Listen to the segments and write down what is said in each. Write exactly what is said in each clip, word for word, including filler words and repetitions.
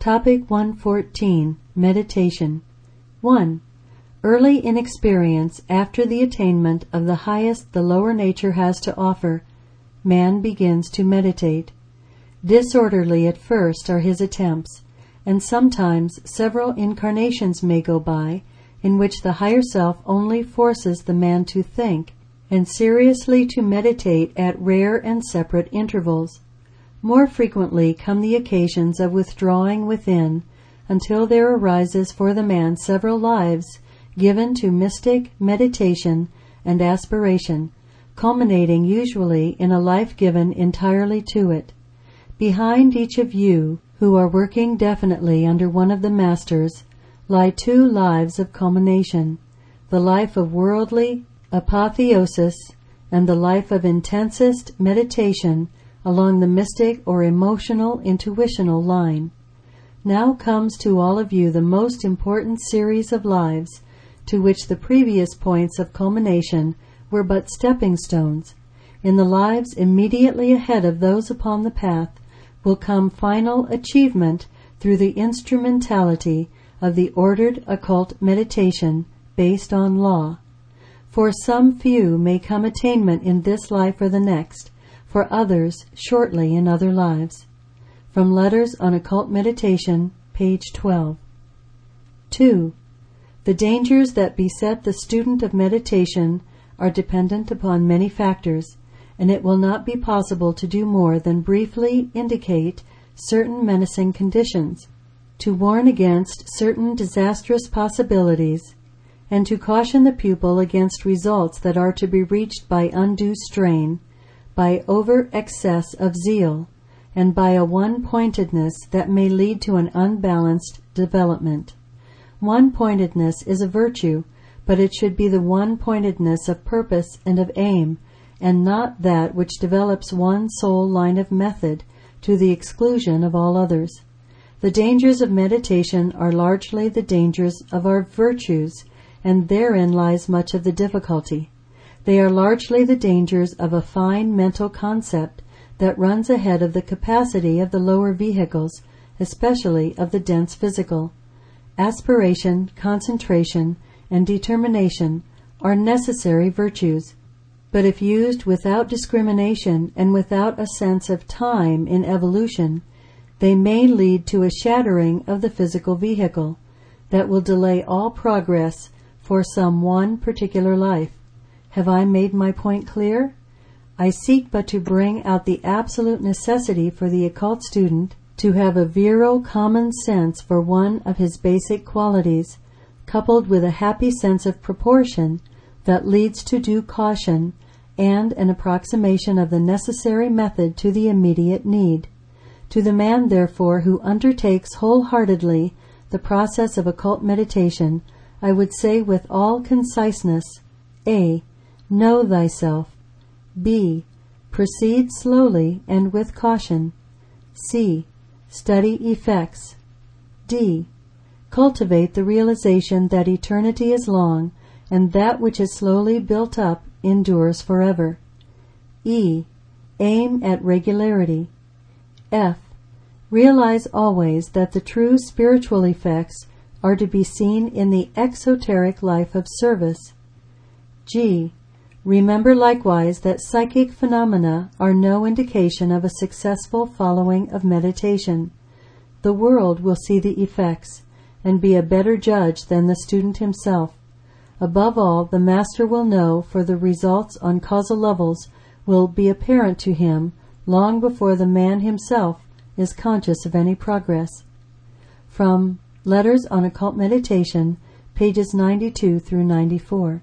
Topic one fourteen. Meditation. one. Early in experience, after the attainment of the highest the lower nature has to offer, man begins to meditate. Disorderly at first are his attempts, and sometimes several incarnations may go by in which the higher self only forces the man to think and seriously to meditate at rare and separate intervals. More frequently come the occasions of withdrawing within until there arises for the man several lives given to mystic meditation and aspiration, culminating usually in a life given entirely to it. Behind each of you who are working definitely under one of the masters lie two lives of culmination, the life of worldly apotheosis and the life of intensest meditation along the mystic or emotional intuitional line. Now comes to all of you the most important series of lives, to which the previous points of culmination were but stepping stones. In the lives immediately ahead of those upon the path will come final achievement through the instrumentality of the ordered occult meditation based on law. For some few may come attainment in this life or the next, for others shortly in other lives. From Letters on Occult Meditation, page twelve. two. The dangers that beset the student of meditation are dependent upon many factors, and it will not be possible to do more than briefly indicate certain menacing conditions, to warn against certain disastrous possibilities, and to caution the pupil against results that are to be reached by undue strain, by over-excess of zeal, and by a one-pointedness that may lead to an unbalanced development. One-pointedness is a virtue, but it should be the one-pointedness of purpose and of aim, and not that which develops one sole line of method to the exclusion of all others. The dangers of meditation are largely the dangers of our virtues, and therein lies much of the difficulty. They are largely the dangers of a fine mental concept that runs ahead of the capacity of the lower vehicles, especially of the dense physical. Aspiration, concentration, and determination are necessary virtues, but if used without discrimination and without a sense of time in evolution, they may lead to a shattering of the physical vehicle that will delay all progress for some one particular life. Have I made my point clear? I seek but to bring out the absolute necessity for the occult student to have a virile common sense for one of his basic qualities, coupled with a happy sense of proportion that leads to due caution and an approximation of the necessary method to the immediate need. To the man, therefore, who undertakes wholeheartedly the process of occult meditation, I would say with all conciseness, A. Know thyself. B. Proceed slowly and with caution. C. Study effects. D. Cultivate the realization that eternity is long, and that which is slowly built up endures forever. E. Aim at regularity. F. Realize always that the true spiritual effects are to be seen in the exoteric life of service. G. Remember likewise that psychic phenomena are no indication of a successful following of meditation. The world will see the effects, and be a better judge than the student himself. Above all, the master will know, for the results on causal levels will be apparent to him long before the man himself is conscious of any progress. From Letters on Occult Meditation, pages ninety-two through ninety-four.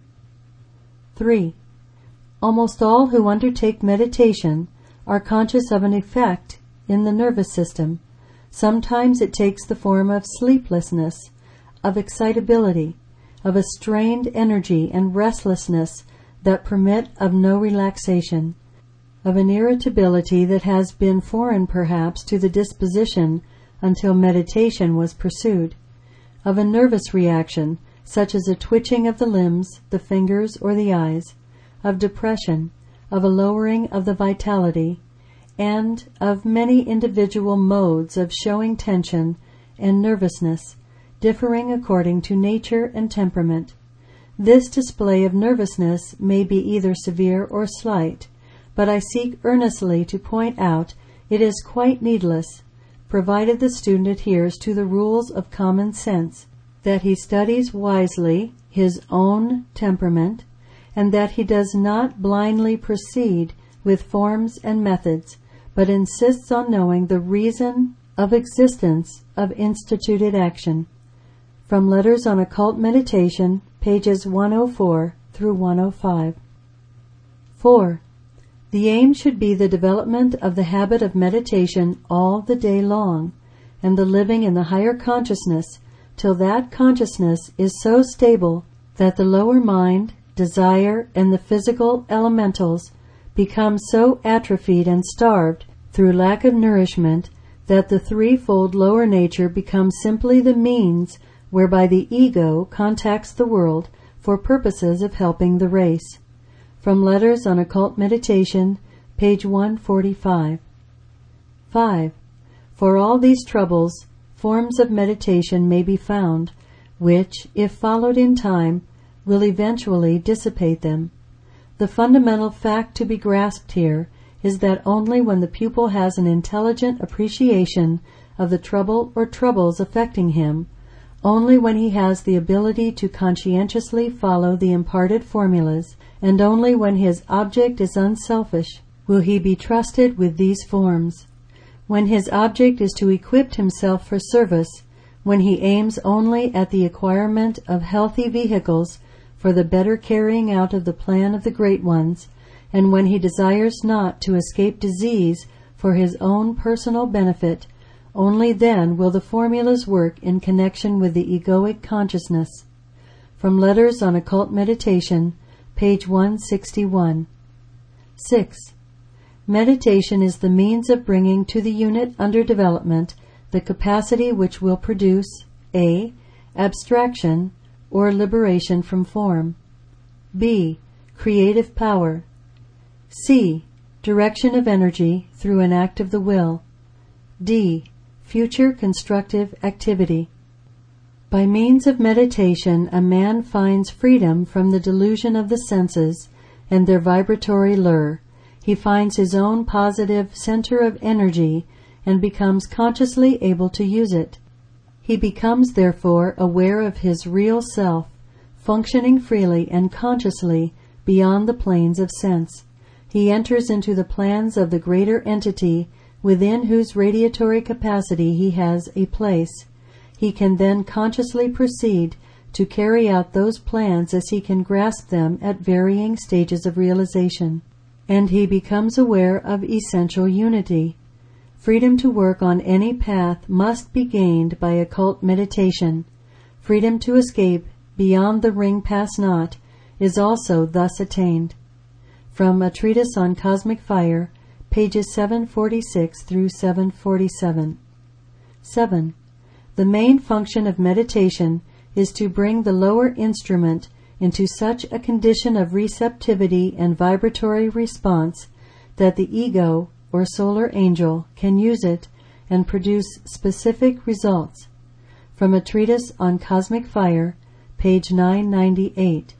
three. Almost all who undertake meditation are conscious of an effect in the nervous system. Sometimes it takes the form of sleeplessness, of excitability, of a strained energy and restlessness that permit of no relaxation, of an irritability that has been foreign perhaps to the disposition until meditation was pursued, of a nervous reaction such as a twitching of the limbs, the fingers, or the eyes, of depression, of a lowering of the vitality, and of many individual modes of showing tension and nervousness, differing according to nature and temperament. This display of nervousness may be either severe or slight, but I seek earnestly to point out it is quite needless, provided the student adheres to the rules of common sense, that he studies wisely his own temperament, and that he does not blindly proceed with forms and methods, but insists on knowing the reason of existence of instituted action. From Letters on Occult Meditation, pages one oh four through one oh five. four. The aim should be the development of the habit of meditation all the day long, and the living in the higher consciousness till that consciousness is so stable that the lower mind, desire, and the physical elementals become so atrophied and starved through lack of nourishment that the threefold lower nature becomes simply the means whereby the ego contacts the world for purposes of helping the race. From Letters on Occult Meditation, page one forty-five. five. For all these troubles, forms of meditation may be found, which, if followed in time, will eventually dissipate them. The fundamental fact to be grasped here is that only when the pupil has an intelligent appreciation of the trouble or troubles affecting him, only when he has the ability to conscientiously follow the imparted formulas, and only when his object is unselfish, will he be trusted with these forms. When his object is to equip himself for service, when he aims only at the acquirement of healthy vehicles for the better carrying out of the plan of the Great Ones, and when he desires not to escape disease for his own personal benefit, only then will the formulas work in connection with the egoic consciousness. From Letters on Occult Meditation, page one sixty-one. six. Meditation is the means of bringing to the unit under development the capacity which will produce a. Abstraction or liberation from form, b. Creative power, c. Direction of energy through an act of the will, d. Future constructive activity. By means of meditation, a man finds freedom from the delusion of the senses and their vibratory lure. He finds his own positive center of energy and becomes consciously able to use it. He becomes, therefore, aware of his real self, functioning freely and consciously beyond the planes of sense. He enters into the plans of the greater entity within whose radiatory capacity he has a place. He can then consciously proceed to carry out those plans as he can grasp them at varying stages of realization. And he becomes aware of essential unity. Freedom to work on any path must be gained by occult meditation. Freedom to escape beyond the ring pass not is also thus attained. From A Treatise on Cosmic Fire, pages seven forty-six through seven forty-seven. seven. The main function of meditation is to bring the lower instrument into such a condition of receptivity and vibratory response that the ego or solar angel can use it and produce specific results. From A Treatise on Cosmic Fire, page nine ninety-eight.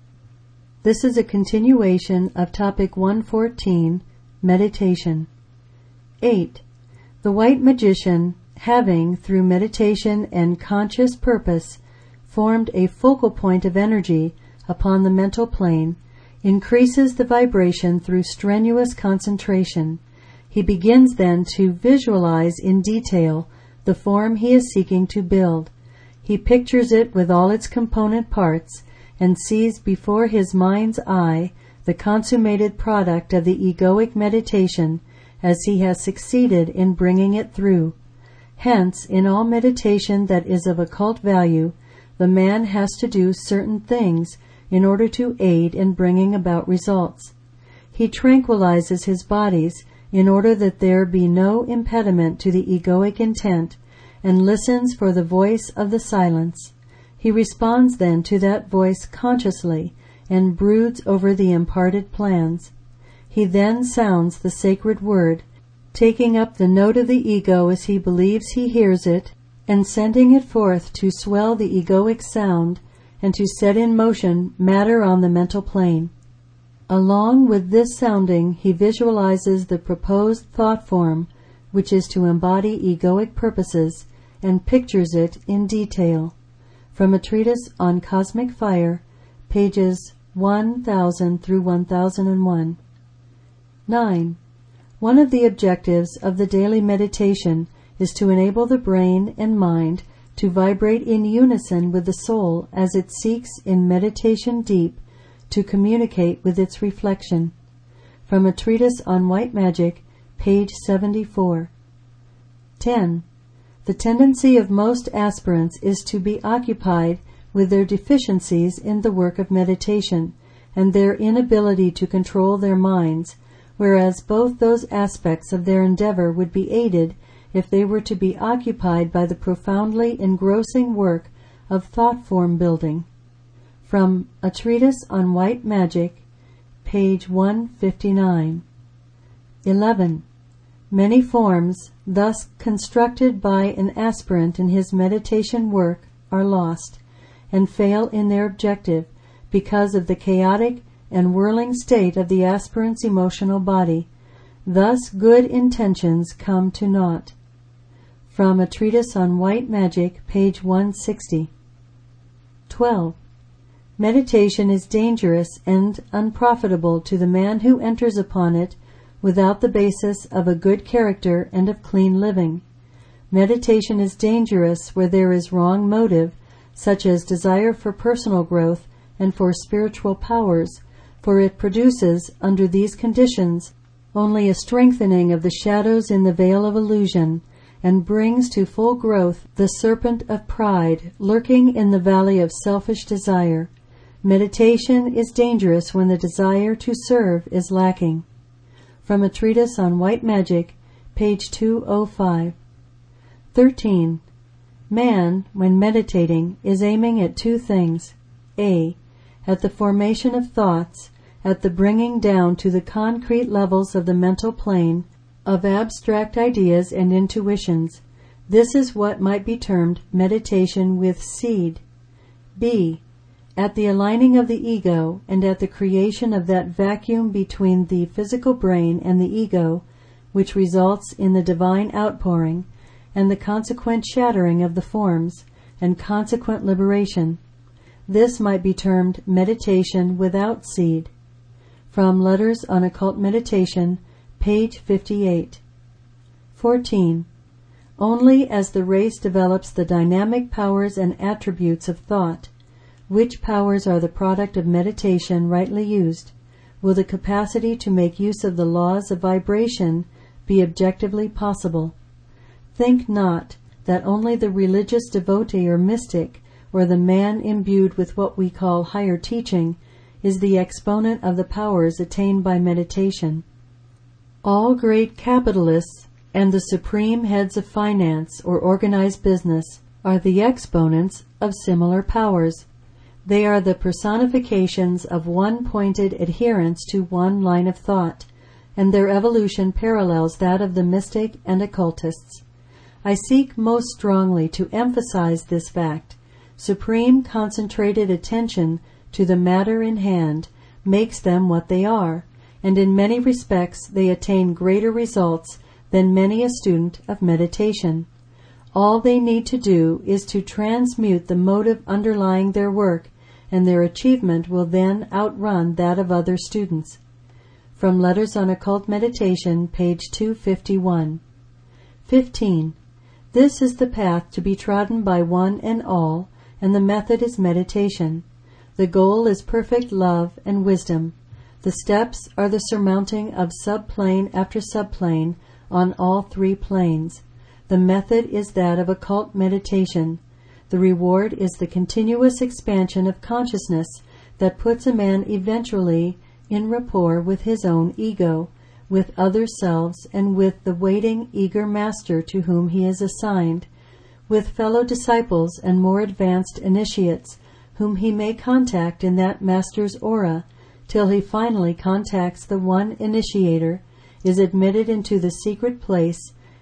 This is a continuation of topic one fourteen, Meditation. eight. The white magician, having, through meditation and conscious purpose, formed a focal point of energy upon the mental plane, increases the vibration through strenuous concentration. He begins then to visualize in detail the form he is seeking to build. He pictures it with all its component parts and sees before his mind's eye the consummated product of the egoic meditation as he has succeeded in bringing it through. Hence, in all meditation that is of occult value, the man has to do certain things in order to aid in bringing about results. He tranquilizes his bodies in order that there be no impediment to the egoic intent, and listens for the voice of the silence. He responds then to that voice consciously and broods over the imparted plans. He then sounds the sacred word, taking up the note of the ego as he believes he hears it, and sending it forth to swell the egoic sound and to set in motion matter on the mental plane. Along with this sounding, he visualizes the proposed thought form, which is to embody egoic purposes, and pictures it in detail. From a treatise on cosmic fire, pages one thousand through one thousand one. nine. One of the objectives of the daily meditation is to enable the brain and mind to vibrate in unison with the soul as it seeks in meditation deep to communicate with its reflection. From a treatise on white magic, page seventy-four. ten. The tendency of most aspirants is to be occupied with their deficiencies in the work of meditation and their inability to control their minds, whereas both those aspects of their endeavor would be aided if they were to be occupied by the profoundly engrossing work of thought form building. From A Treatise on White Magic, page one fifty-nine. eleven. Many forms thus constructed by an aspirant in his meditation work are lost and fail in their objective because of the chaotic and whirling state of the aspirant's emotional body. Thus good intentions come to naught. From A Treatise on White Magic, page one sixty. twelve. Meditation is dangerous and unprofitable to the man who enters upon it without the basis of a good character and of clean living. Meditation is dangerous where there is wrong motive, such as desire for personal growth and for spiritual powers, for it produces, under these conditions, only a strengthening of the shadows in the veil of illusion, and brings to full growth the serpent of pride lurking in the valley of selfish desire. Meditation is dangerous when the desire to serve is lacking. From A Treatise on White Magic, page two oh five. thirteen. Man, when meditating, is aiming at two things. A. At the formation of thoughts, at the bringing down to the concrete levels of the mental plane of abstract ideas and intuitions. This is what might be termed meditation with seed. B. At the aligning of the ego and at the creation of that vacuum between the physical brain and the ego, which results in the divine outpouring and the consequent shattering of the forms and consequent liberation. This might be termed meditation without seed. From Letters on Occult Meditation, page fifty-eight. fourteen. Only as the race develops the dynamic powers and attributes of thought, which powers are the product of meditation rightly used, will the capacity to make use of the laws of vibration be objectively possible. Think not that only the religious devotee or mystic, or the man imbued with what we call higher teaching, is the exponent of the powers attained by meditation. All great capitalists and the supreme heads of finance or organized business are the exponents of similar powers. They are the personifications of one-pointed adherence to one line of thought, and their evolution parallels that of the mystic and occultists. I seek most strongly to emphasize this fact. Supreme concentrated attention to the matter in hand makes them what they are, and in many respects they attain greater results than many a student of meditation. All they need to do is to transmute the motive underlying their work, and their achievement will then outrun that of other students. From Letters on Occult Meditation, page two fifty-one. fifteen. This is the path to be trodden by one and all, and the method is meditation. The goal is perfect love and wisdom. The steps are the surmounting of subplane after subplane on all three planes. The method is that of occult meditation. The reward is the continuous expansion of consciousness that puts a man eventually in rapport with his own ego, with other selves, and with the waiting, eager master to whom he is assigned, with fellow disciples and more advanced initiates whom he may contact in that master's aura, till he finally contacts the one initiator, is admitted into the secret place,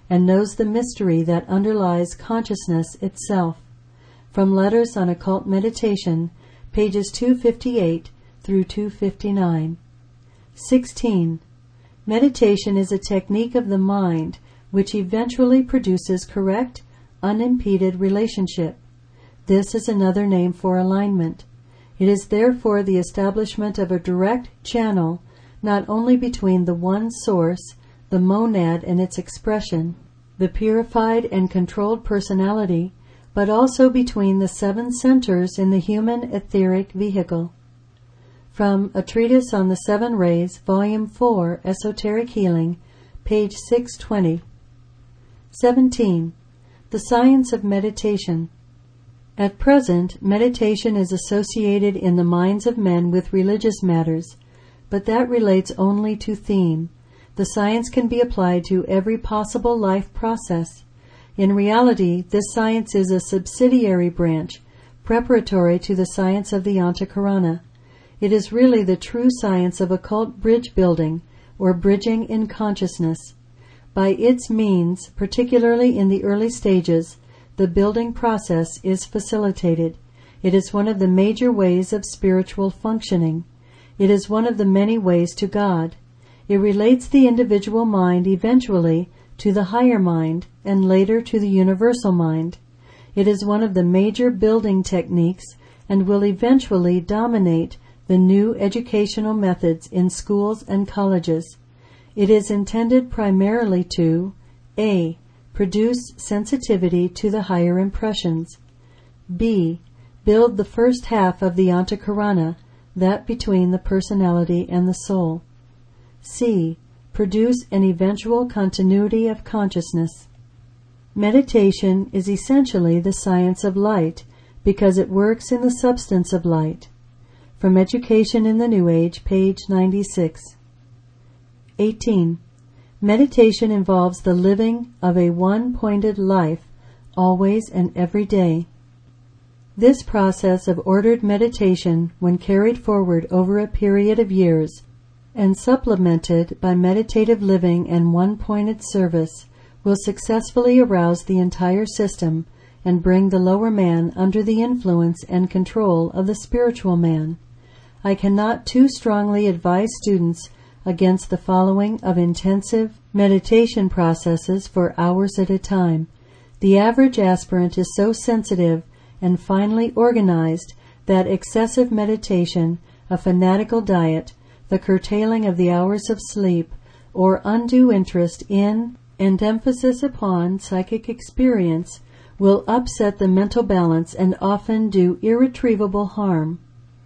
and knows the mystery that underlies consciousness itself. From Letters on Occult Meditation, pages two fifty-eight through two fifty-nine. sixteen. Meditation is a technique of the mind which eventually produces correct, unimpeded relationship. This is another name for alignment. It is therefore the establishment of a direct channel not only between the one source, the monad and its expression, the purified and controlled personality, but also between the seven centers in the human etheric vehicle. From A Treatise on the Seven Rays, Volume four, Esoteric Healing, page six twenty. seventeen. The Science of Meditation. At present, meditation is associated in the minds of men with religious matters, but that relates only to theme. The science can be applied to every possible life process. In reality, this science is a subsidiary branch, preparatory to the science of the Antakarana. It is really the true science of occult bridge building, or bridging in consciousness. By its means, particularly in the early stages, the building process is facilitated. It is one of the major ways of spiritual functioning. It is one of the many ways to God. It relates the individual mind eventually to the higher mind and later to the universal mind. It is one of the major building techniques and will eventually dominate the new educational methods in schools and colleges. It is intended primarily to A. Produce sensitivity to the higher impressions. B. Build the first half of the Antakarana, that between the personality and the soul. C. Produce an eventual continuity of consciousness. Meditation is essentially the science of light because it works in the substance of light. From Education in the New Age, page ninety-six. eighteen. Meditation involves the living of a one-pointed life, always and every day. This process of ordered meditation, when carried forward over a period of years, and supplemented by meditative living and one-pointed service, will successfully arouse the entire system and bring the lower man under the influence and control of the spiritual man. I cannot too strongly advise students against the following of intensive meditation processes for hours at a time. The average aspirant is so sensitive and finely organized that excessive meditation, a fanatical diet, the curtailing of the hours of sleep, or undue interest in and emphasis upon psychic experience will upset the mental balance and often do irretrievable harm.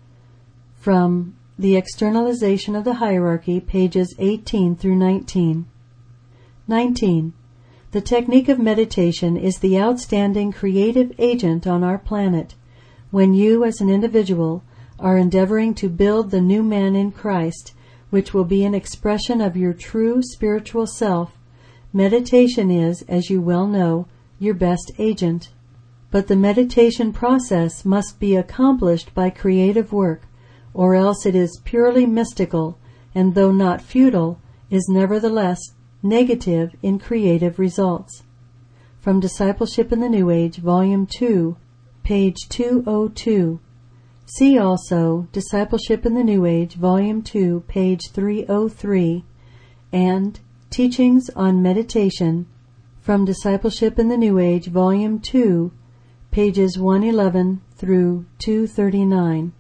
From The Externalization of the Hierarchy, pages eighteen through nineteen. nineteen. The technique of meditation is the outstanding creative agent on our planet. When you, as an individual, are endeavoring to build the new man in Christ, which will be an expression of your true spiritual self, meditation is, as you well know, your best agent. But the meditation process must be accomplished by creative work, or else it is purely mystical, and though not futile, is nevertheless negative in creative results. From Discipleship in the New Age, Volume two, page two oh two. See also Discipleship in the New Age, Volume two, page three oh three, and Teachings on Meditation, from Discipleship in the New Age, Volume two, pages one eleven through two thirty-nine.